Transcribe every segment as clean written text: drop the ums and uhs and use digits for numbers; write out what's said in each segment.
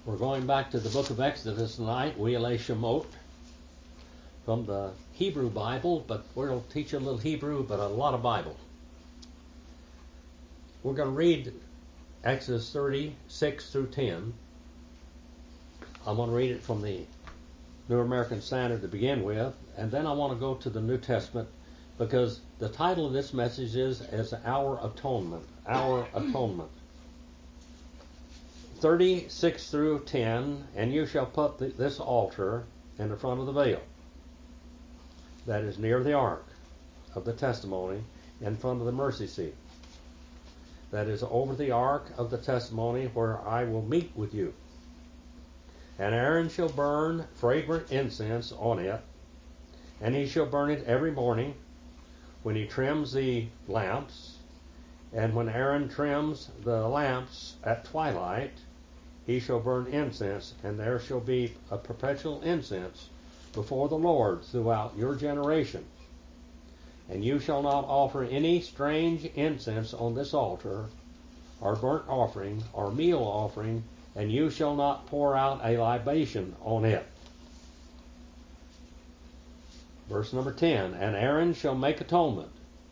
We're going back to the book of Exodus tonight, Wele Shemot, from the Hebrew Bible, but we'll teach a little Hebrew, but a lot of Bible. We're going to read Exodus 36 through 10. I'm going to read it from the New American Standard to begin with, and then I want to go to the New Testament, because the title of this message is Our Atonement. Our Atonement. 36 through 10, and you shall put this altar in the front of the veil that is near the ark of the testimony, in front of the mercy seat that is over the ark of the testimony, where I will meet with you. And Aaron shall burn fragrant incense on it, and he shall burn it every morning when he trims the lamps. And when Aaron trims the lamps at twilight, he shall burn incense, and there shall be a perpetual incense before the Lord throughout your generations. And you shall not offer any strange incense on this altar, or burnt offering, or meal offering, and you shall not pour out a libation on it. Verse number 10, and Aaron shall make atonement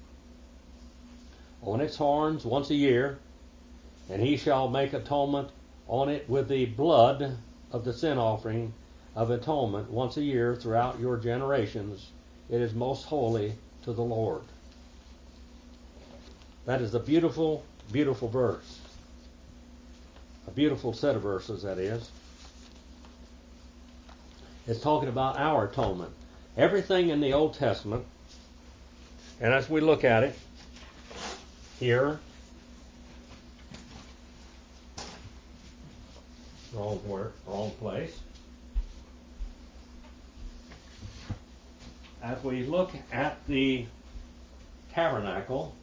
on its horns once a year, and he shall make atonement on it with the blood of the sin offering of atonement once a year throughout your generations. It is most holy to the Lord. That is a beautiful, beautiful verse. A beautiful set of verses, that is. It's talking about our atonement. Everything in the Old Testament, and as we look at it here, wrong place. As we look at the tabernacle,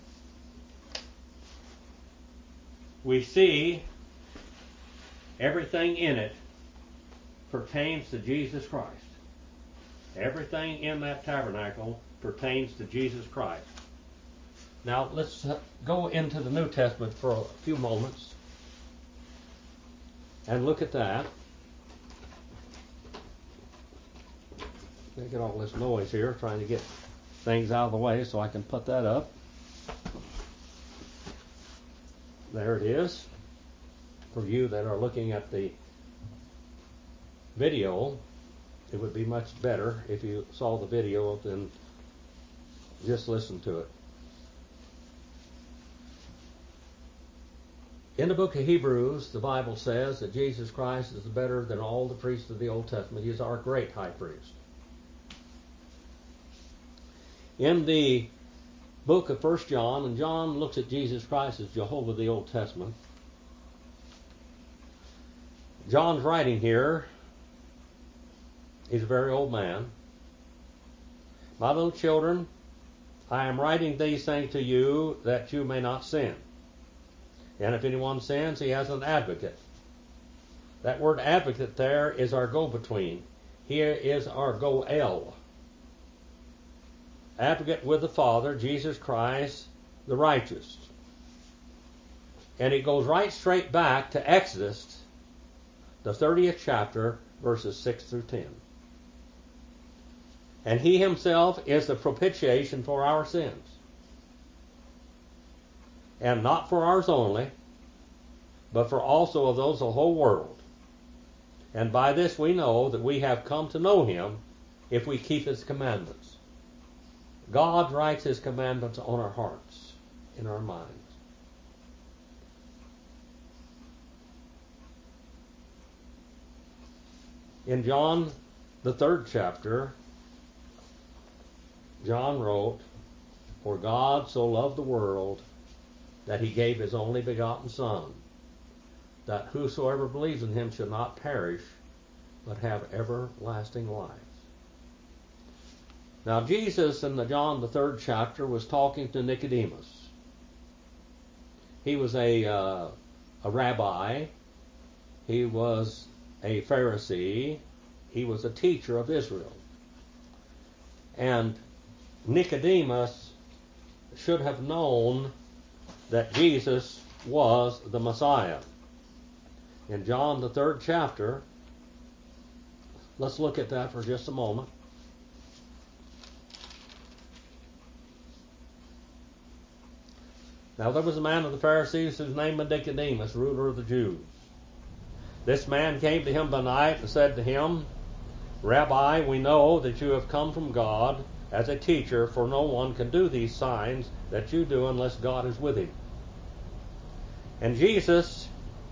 we see everything in it pertains to Jesus Christ. Everything in that tabernacle pertains to Jesus Christ. Now let's go into the New Testament for a few moments and look at that. Get all this noise here, trying to get things out of the way so I can put that up. There it is. For you that are looking at the video, it would be much better if you saw the video than just listen to it. In the book of Hebrews, the Bible says that Jesus Christ is better than all the priests of the Old Testament. He is our great high priest. In the book of 1 John, and John looks at Jesus Christ as Jehovah of the Old Testament, John's writing here. He's a very old man. My little children, I am writing these things to you that you may not sin. And if anyone sins, he has an advocate. That word advocate there is our go-between. Here is our goel. Advocate with the Father, Jesus Christ, the righteous. And it goes right straight back to Exodus, the 30th chapter, verses 6 through 10. And he himself is the propitiation for our sins. And not for ours only, but for also of those of the whole world. And by this we know that we have come to know him, if we keep his commandments. God writes his commandments on our hearts, in our minds. In John, the 3rd chapter, John wrote, for God so loved the world that he gave his only begotten Son, that whosoever believes in him shall not perish, but have everlasting life. Now Jesus in the John the 3rd chapter was talking to Nicodemus. He was a rabbi. He was a Pharisee. He was a teacher of Israel. And Nicodemus should have known that Jesus was the Messiah. in John the 3rd chapter. Let's look at that for just a moment. Now there was a man of the Pharisees whose name was Nicodemus, ruler of the Jews. This man came to him by night and said to him, Rabbi, we know that you have come from God as a teacher, for no one can do these signs that you do unless God is with him. And Jesus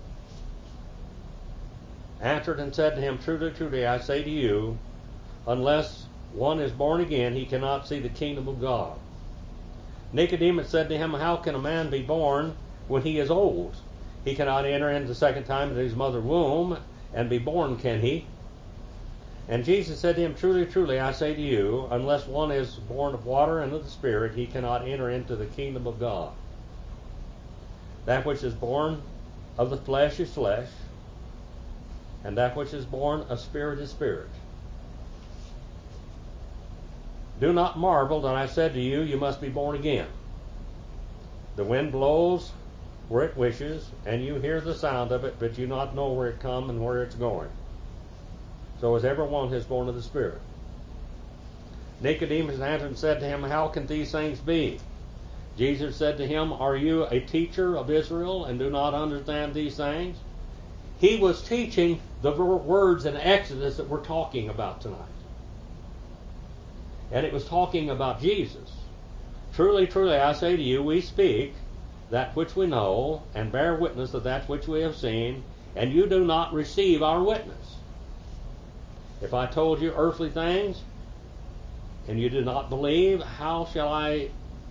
answered and said to him, Truly, truly, I say to you, unless one is born again, he cannot see the kingdom of God. Nicodemus said to him, How can a man be born when he is old? He cannot enter into the second time into his mother's womb and be born, can he? And Jesus said to him, Truly, truly, I say to you, unless one is born of water and of the Spirit, he cannot enter into the kingdom of God. That which is born of the flesh is flesh, and that which is born of spirit is spirit. Do not marvel that I said to you, you must be born again. The wind blows where it wishes, and you hear the sound of it, but you do not know where it comes and where it's going. So is everyone who is born of the Spirit. Nicodemus answered and said to him, How can these things be? Jesus said to him, Are you a teacher of Israel and do not understand these things? He was teaching the words in Exodus that we're talking about tonight. And it was talking about Jesus. Truly, truly, I say to you, we speak that which we know and bear witness of that which we have seen, and you do not receive our witness. If I told you earthly things and you do not believe, how shall you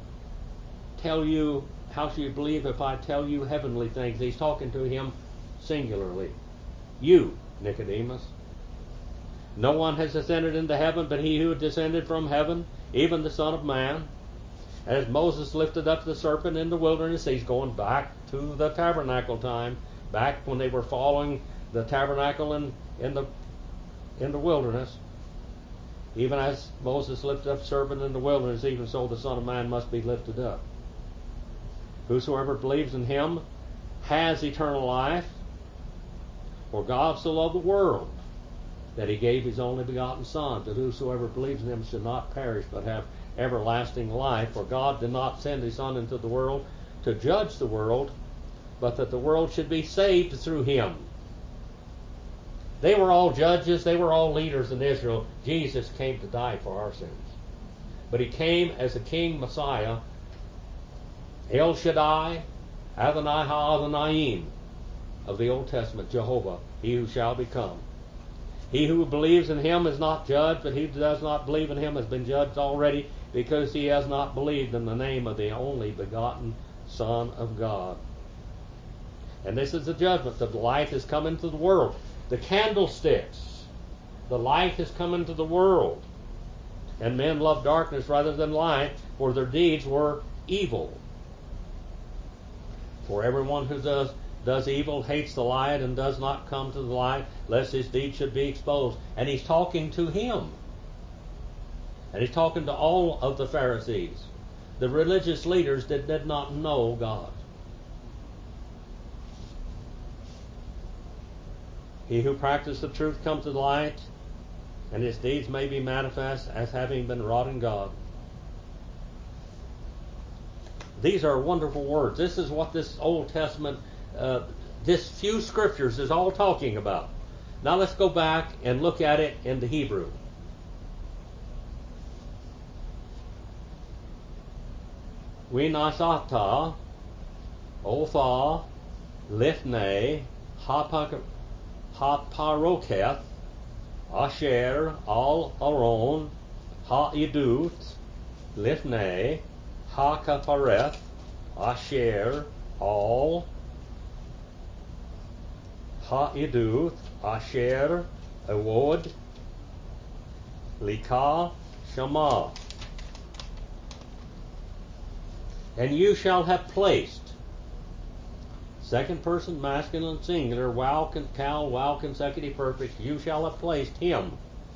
believe if I tell you heavenly things? He's talking to him singularly. You, Nicodemus. No one has ascended into heaven but he who descended from heaven, even the Son of Man. As Moses lifted up the serpent in the wilderness, he's going back to the tabernacle time, back when they were following the tabernacle in the wilderness. Even as Moses lifted up the serpent in the wilderness, even so the Son of Man must be lifted up. Whosoever believes in him has eternal life. For God so loved the world that he gave his only begotten Son, that whosoever believes in him should not perish but have everlasting life. For God did not send his Son into the world to judge the world, but that the world should be saved through him. They were all judges, they were all leaders in Israel. Jesus came to die for our sins. But he came as a King Messiah, El Shaddai, Adonai Ha-Adonayim of the Old Testament, Jehovah, he who shall become. He who believes in him is not judged, but he who does not believe in him has been judged already, because he has not believed in the name of the only begotten Son of God. And this is the judgment, that the light has come into the world. The candlesticks, the light has come into the world. And men love darkness rather than light, for their deeds were evil. For everyone who does evil hates the light and does not come to the light, lest his deeds should be exposed. And he's talking to him. And he's talking to all of the Pharisees. The religious leaders that did not know God. He who practices the truth comes to the light, and his deeds may be manifest as having been wrought in God. These are wonderful words. This is what this Old Testament, this few scriptures is all talking about. Now let's go back and look at it in the Hebrew. Winasata, Opha, Lifnei, Haparoketh, Asher, Al Aron, Ha'idut, Lifnei, Hakapareth, Asher, Al, Ha'idut, Asher, Awod, Lika, Shema. And you shall have placed, second person masculine singular, wow consecutive perfect, you shall have placed him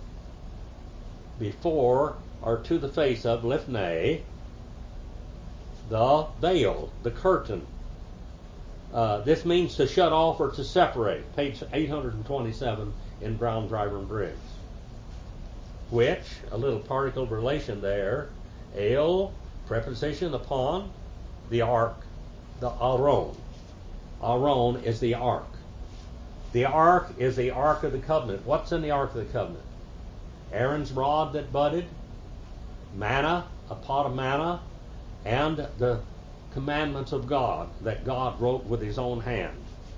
before or to the face of Lifnei, the veil, the curtain, This means to shut off or to separate. Page 827 in Brown, Driver, and Briggs. Which, a little particle relation there, el, preposition upon, the ark, the aron. Aron is the ark. The ark is the ark of the covenant. What's in the ark of the covenant? Aaron's rod that budded, manna, a pot of manna, and the commandments of God that God wrote with his own hand.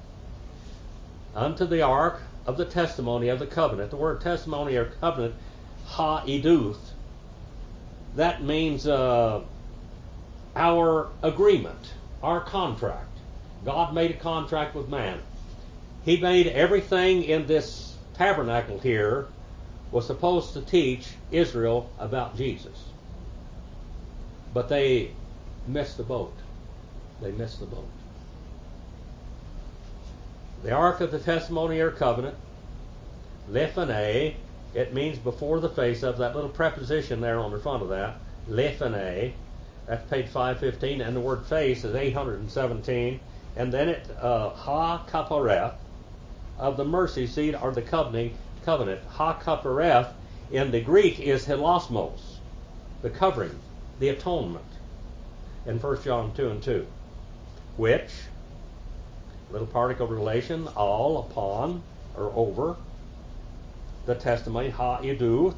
Unto the ark of the testimony of the covenant. The word testimony or covenant, ha-iduth, that means our agreement, our contract. God made a contract with man. He made everything in this tabernacle here was supposed to teach Israel about Jesus. But they missed the boat. They missed the boat. The Ark of the Testimony or Covenant, Lephane, it means before the face of, that little preposition there on the front of that, Lephane, that's page 515, and the word face is 817, and then it, ha-kapareth, of the mercy seat or the covenant, ha-kapareth, in the Greek is hilasmos, the covering, the atonement, in 1 John 2 and 2, which, little particle relation, all upon or over the testimony, ha-iduth,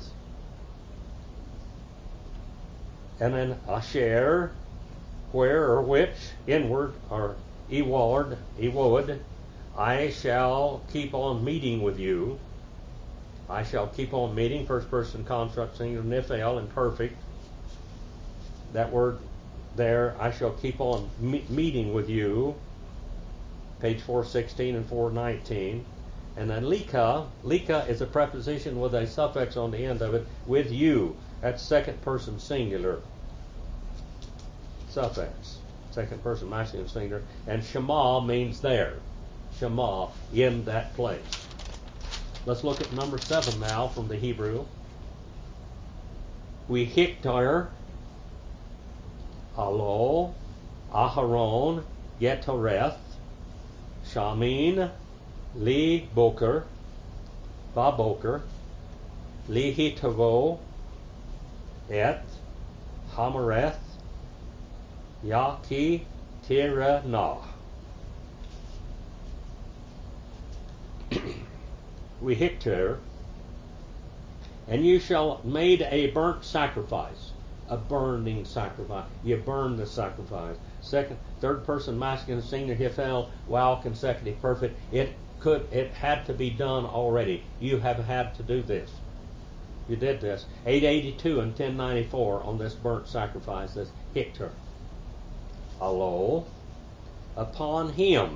and then asher, where or which, inward, or ewod, I shall keep on meeting with you. I shall keep on meeting, first person construct, singular, niphal, imperfect. That word there, I shall keep on meeting with you, page 416 and 419. And then lika is a preposition with a suffix on the end of it, with you. That's second person singular suffix, second person masculine singular. And shema means there, shema, in that place. Let's look at number 7 now from the Hebrew. We hiktar, alo, aharon, yetoreth, shamin, li boker, ba boker, li hitavo, et, hamareth, yaki, tiranah. We hiktar, and you shall made a burnt sacrifice, a burning sacrifice. You burn the sacrifice. Third person masculine singular hifel, wow, consecutive perfect. It had to be done already. You have had to do this. You did this. 882 and 1094 on this burnt sacrifice, this hiktar. Alo, upon him.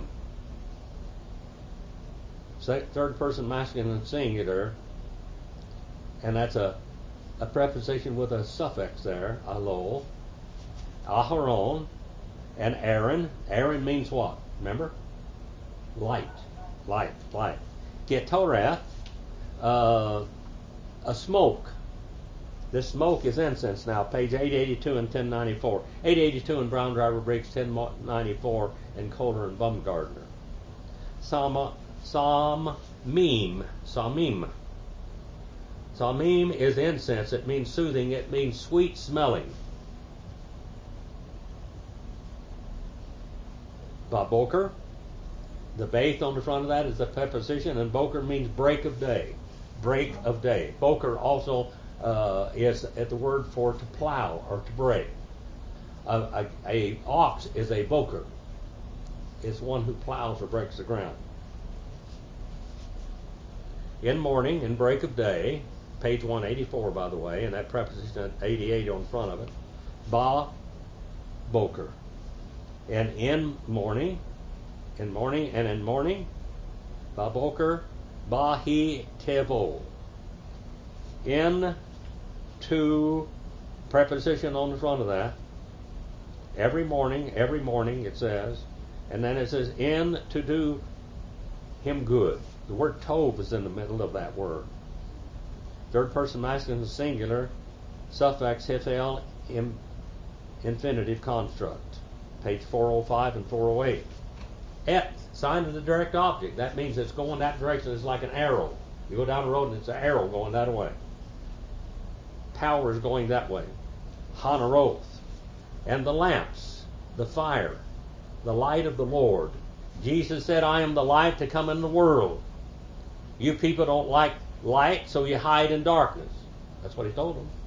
Third person masculine singular, and that's a preposition with a suffix there, alo, aharon, and Aaron. Aaron means what? Remember? Light. Getoreth, a smoke. This smoke is incense now, page 882 and 1094. 882 in Brown, Driver, Briggs, 1094 in Kohler and Baumgartner. Samim. Samim is incense. It means soothing. It means sweet smelling. Baboker. The baith on the front of that is the preposition, and boker means break of day. Break of day. Boker also is the word for to plow or to break. A ox is a boker. It's one who plows or breaks the ground. In morning, in break of day, page 184, by the way, and that preposition at 88 on front of it, ba boker. And in morning, ba boker, ba he tevo. In to, preposition on the front of that, every morning it says, and then it says in to do him good. The word tov is in the middle of that word. Third person masculine singular, suffix hifel, infinitive construct. Page 405 and 408. Et, sign of the direct object. That means it's going that direction. It's like an arrow. You go down the road and it's an arrow going that way. Power is going that way. Haneroth. And the lamps, the fire, the light of the Lord. Jesus said, I am the light to come in the world. You people don't like light, so you hide in darkness. That's what he told them.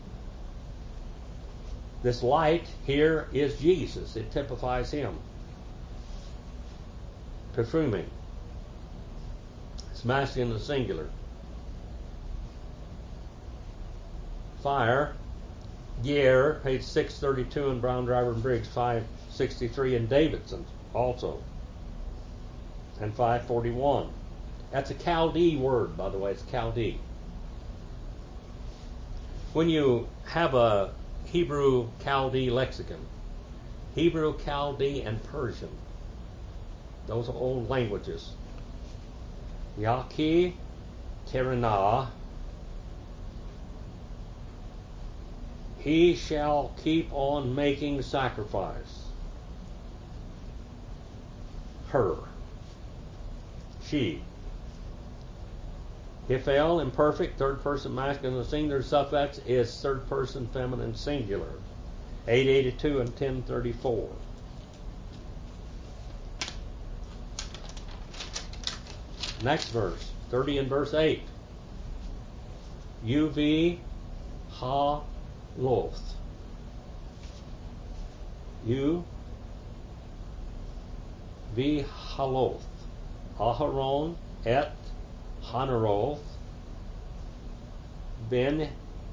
This light here is Jesus. It typifies him. Perfuming. It's masculine and singular. Fire. Yer, page 632 in Brown, Driver, and Briggs, 563 in Davidson also, and 541. That's a Chaldee word, by the way. It's Chaldee. When you have a Hebrew Chaldee lexicon, Hebrew, Chaldee, and Persian, those are old languages. Yaki, Terenah, he shall keep on making sacrifice. Her. She. Hiphel, imperfect, third person masculine, the singular suffix is third person feminine singular. 882 and 1034. Next verse, 30 and verse 8. Uv ha loth. U v haloth. Aharon et Haneroth. Ben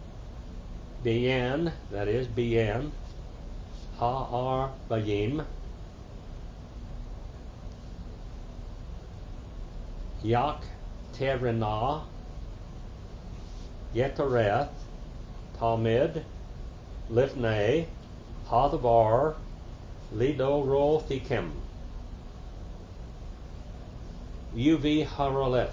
Bien, that is Bien. Ha'ar Bayim. Yak Terenah. Yetereth. Talmid. Lifnei. Hadavar. Lidorothikim. Uv Haraleth.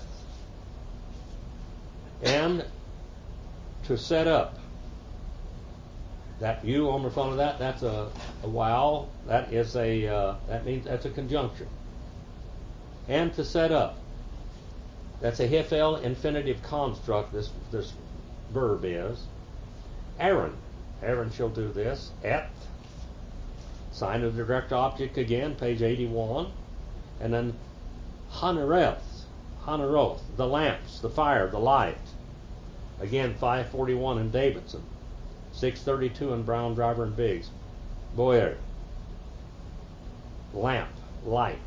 And to set up. That U on the front of that, that's a wow. That is that means that's a conjunction. And to set up. That's a Hiphel infinitive construct, this verb is. Aaron. Aaron shall do this. Et. Sign of the direct object again, page 81. And then Haneroth, the lamps, the fire, the light. Again, 541 in Davidson. 632 in Brown, Driver, and Biggs. Boyer. Lamp, light.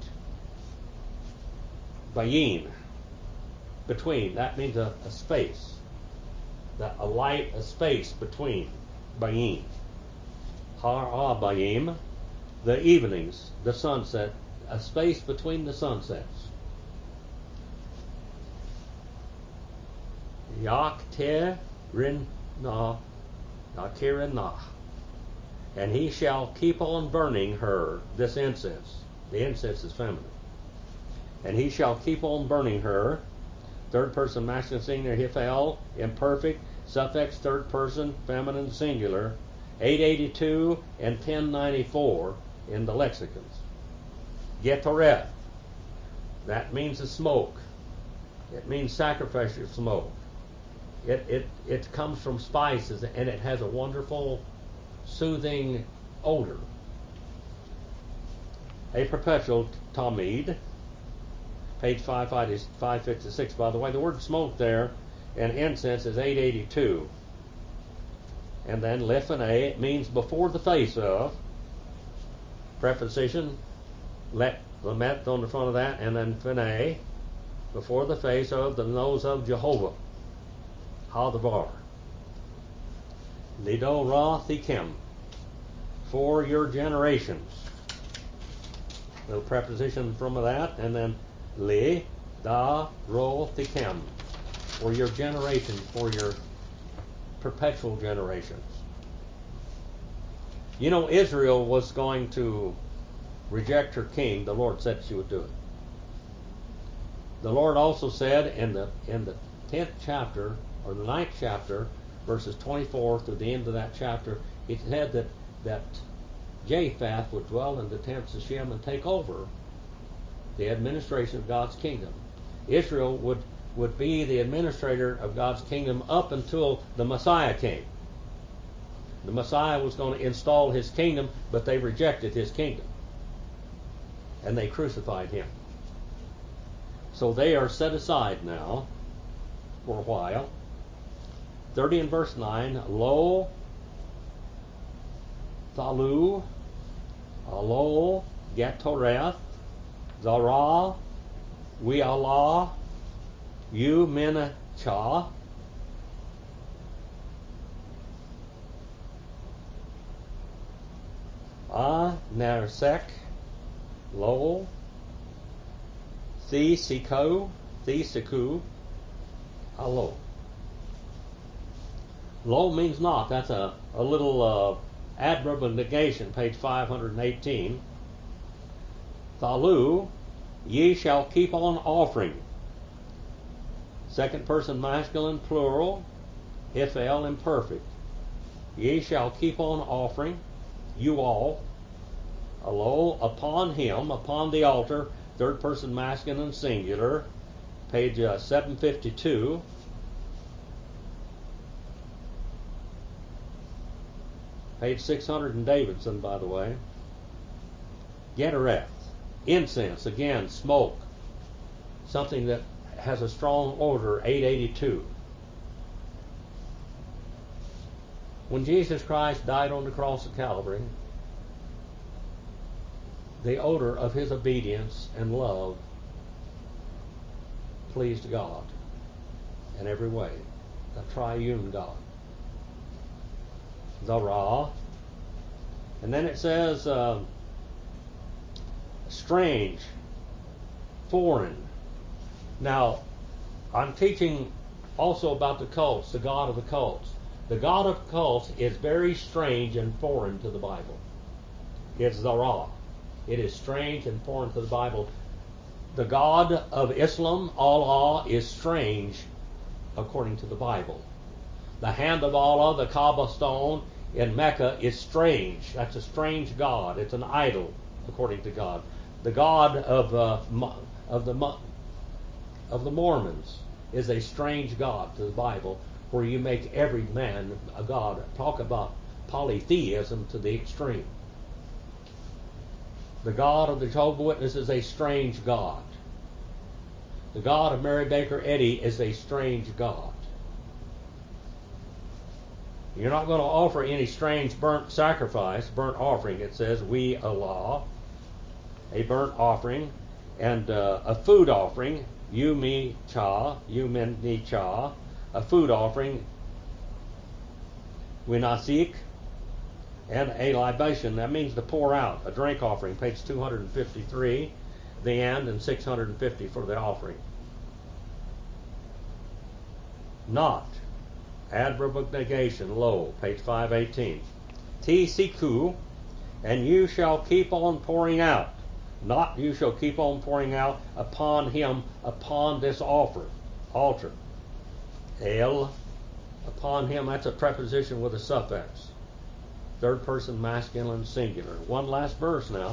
Bayin, between. That means a space. A light, a space between. Bayin. Ha'abayim, the evenings, the sunset, a space between the sunsets. Yakte rinna, nakirinah. And he shall keep on burning her, this incense. The incense is feminine. And he shall keep on burning her. Third person masculine singular, Hiphel, imperfect, suffix third person, feminine singular. 882 and 1094 in the lexicons. Yetoreth. That means the smoke. It means sacrificial smoke. It comes from spices and it has a wonderful, soothing odor. A perpetual Talmud, page 556. By the way, the word smoke there and incense is 882. And then lifnei, it means before the face of. Preposition, let lamet on the front of that, and then finei, before the face of, the nose of Jehovah. Hadavar. Lidorothikim, for your generations. Little preposition from that, and then li da ro thikim, for your generations, for your perpetual generations. You know, Israel was going to reject her king. The Lord said she would do it. The Lord also said in the 10th chapter, or the 9th chapter, verses 24 through the end of that chapter, he said that Japheth would dwell in the tents of Shem and take over the administration of God's kingdom. Israel would be the administrator of God's kingdom up until the Messiah came. The Messiah was going to install his kingdom, but they rejected his kingdom. And they crucified him. So they are set aside now for a while. 30 and verse 9, Lo, Thalu, Alo, Getoreth, Zara, We Allah, You Menachah, Nersek, Lo, Thesiku, Alo. Lo means not. That's a little adverb of negation, page 518. Thalu, ye shall keep on offering. Second person masculine, plural, Hiphel, imperfect. Ye shall keep on offering, you all, alo, upon him, upon the altar, third person masculine, singular, page 752. Page 600 in Davidson, by the way. Getereth, incense, again, smoke. Something that has a strong odor, 882. When Jesus Christ died on the cross of Calvary, the odor of his obedience and love pleased God in every way, the triune God. Zara. And then it says strange, foreign. Now, I'm teaching also about the cults, the god of the cults. The god of cults is very strange and foreign to the Bible. It's Zara. It is strange and foreign to the Bible. The God of Islam, Allah, is strange according to the Bible. The hand of Allah, the Kaaba stone in Mecca, is strange. That's a strange God. It's an idol, according to God. The God of the Mormons is a strange God to the Bible, where you make every man a god. Talk about polytheism to the extreme. The God of the Jehovah's Witnesses is a strange God. The God of Mary Baker Eddy is a strange God. You're not going to offer any strange burnt sacrifice, burnt offering. It says, we Allah, a burnt offering, and a food offering, you me cha, a food offering, winasik, and a libation. That means to pour out, a drink offering, page 253, the and 650 for the offering. Not. Adverb of negation, lo, page 518. Tisiku, and you shall keep on pouring out. Not you shall keep on pouring out upon him, upon this altar. El, upon him, that's a preposition with a suffix. Third person masculine singular. One last verse now.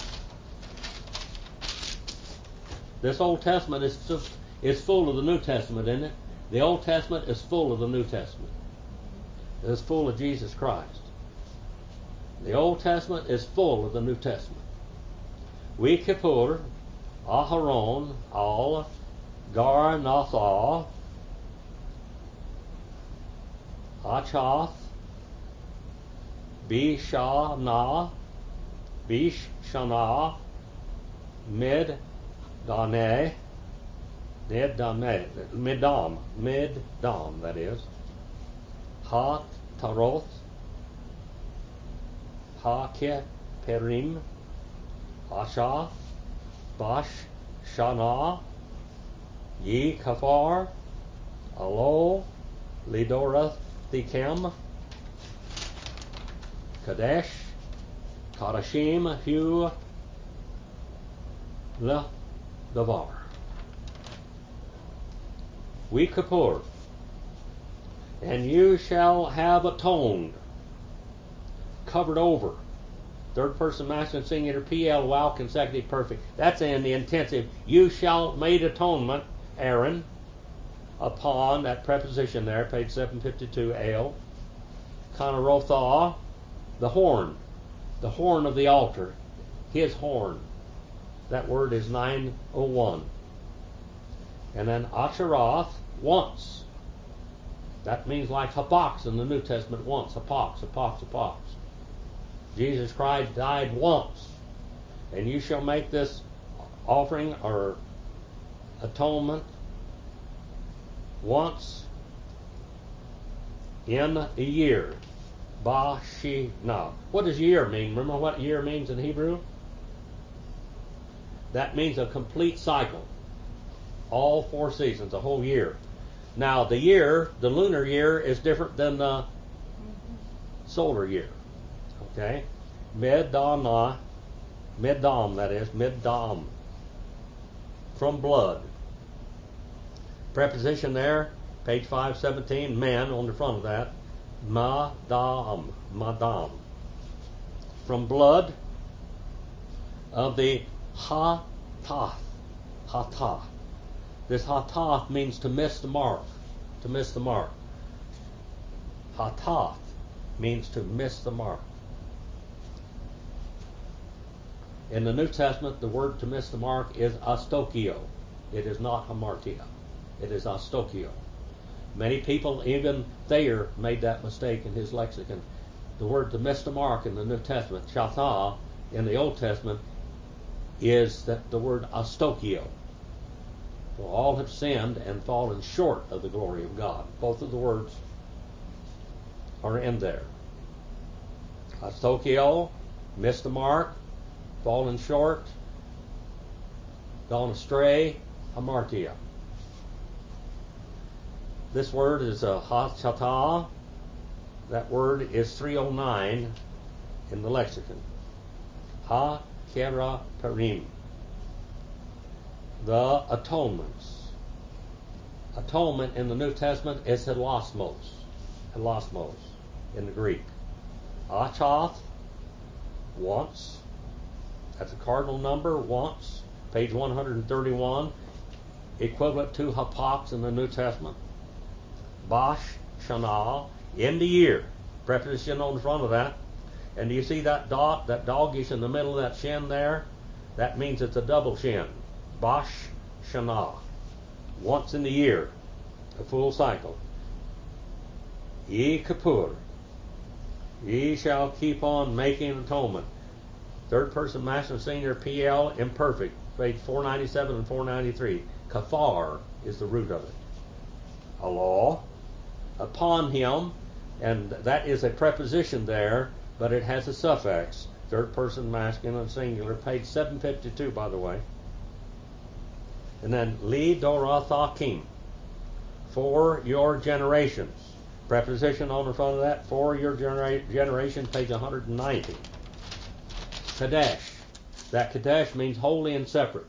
This Old Testament is full of the New Testament, isn't it? The Old Testament is full of the New Testament. It's full of Jesus Christ. The Old Testament is full of the New Testament. We Kippur, Aharon, Al, Gar Nathah, Achath, Bishana, Mid Daneh, Middam, that is. Ha Taroth, Ha Keperim, Asha, Bash, Shana, Ye Kafar, Alo, Lidorath Thikem, Kadesh, Kadashim, Hu, Le Davar. We Kippur, and you shall have atoned, covered over, Third person masculine singular PL, wow, consecutive perfect. That's in the intensive. You shall made atonement, Aaron, upon that preposition there, page 752 L. Kanarotha, the horn of the altar, his horn. That word is 901. And then Acharoth, once. That means like hapax in the New Testament, once. Hapax. Jesus Christ died once. And you shall make this offering or atonement once in a year. Bashina. What does year mean? Remember what year means in Hebrew? That means a complete cycle. All 4 seasons, a whole year. Now the year, the lunar year, is different than the solar year. Okay? Middam, that is, middam. From blood. Preposition there, page 517, man on the front of that. Madam. From blood of the hatath. This hatath means to miss the mark. Hatath means to miss the mark. In the New Testament, the word to miss the mark is astokio. It is not hamartia. It is astokio. Many people, even Thayer, made that mistake in his lexicon. The word to miss the mark in the New Testament, shatha, in the Old Testament, is that the word astokio. For all have sinned and fallen short of the glory of God. Both of the words are in there. Astokio, missed the mark, fallen short, gone astray, hamartia. This word is a hachata. That word is 309 in the lexicon. Ha-kera perim. The atonements. Atonement in the New Testament is hilasmos. Hilasmos in the Greek. Achath, once. That's a cardinal number, once. Page 131. Equivalent to hapax in the New Testament. Bash Shana, in the year. Preposition on the front of that. And do you see that dot, that doggish in the middle of that shin there? That means it's a double shin. Bash Shana. Once in the year. A full cycle. Ye Kippur. Ye shall keep on making atonement. Third person masculine singular PL imperfect. Page 497 and 493. Kafar is the root of it. A law. Upon him, and that is a preposition there, but it has a suffix. Third person masculine singular, page 752, by the way. And then li dorathakim, for your generations. Preposition on the front of that, for your generation, page 190. Kadesh. That Kadesh means holy and separate.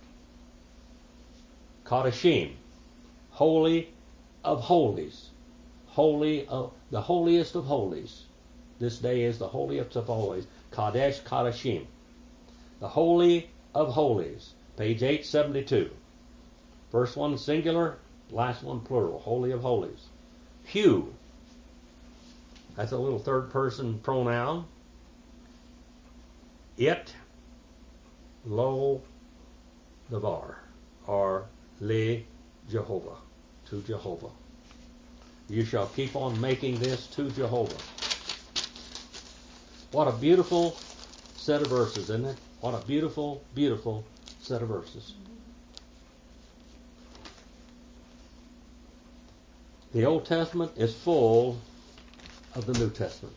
Kadeshim, holy of holies. Holy of the holiest of holies. This day is the holiest of holies. Kadesh Kadeshim. The holy of holies. Page 872. First one singular, last one plural. Holy of holies. Hugh. That's a little third person pronoun. It, lo, davar, or le Jehovah, to Jehovah. You shall keep on making this to Jehovah. What a beautiful set of verses, isn't it? What a beautiful, beautiful set of verses. The Old Testament is full of the New Testament.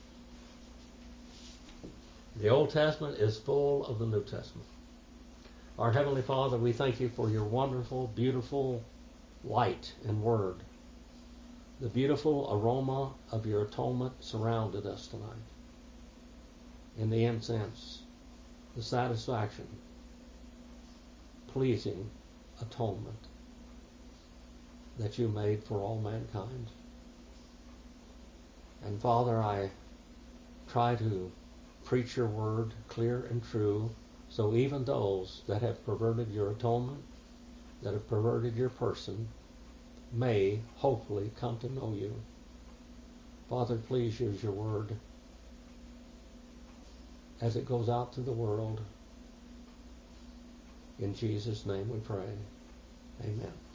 The Old Testament is full of the New Testament. Our Heavenly Father, we thank you for your wonderful, beautiful light and word. The beautiful aroma of your atonement surrounded us tonight. In the incense, the satisfaction, pleasing atonement that you made for all mankind. And Father, I try to preach your word clear and true, so even those that have perverted your atonement, that have perverted your person, may hopefully come to know you. Father, please use your word as it goes out to the world. In Jesus' name we pray. Amen.